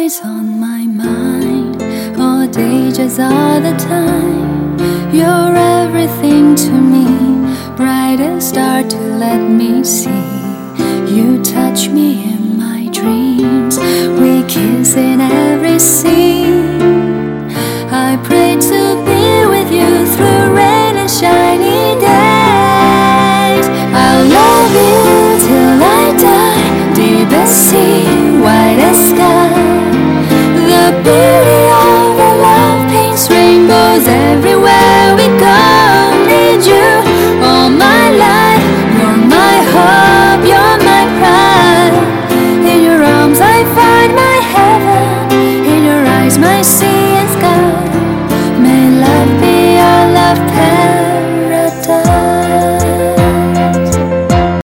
always on my mind, all day, just all the time. You're everything to me, brightest star to let me see. You touch me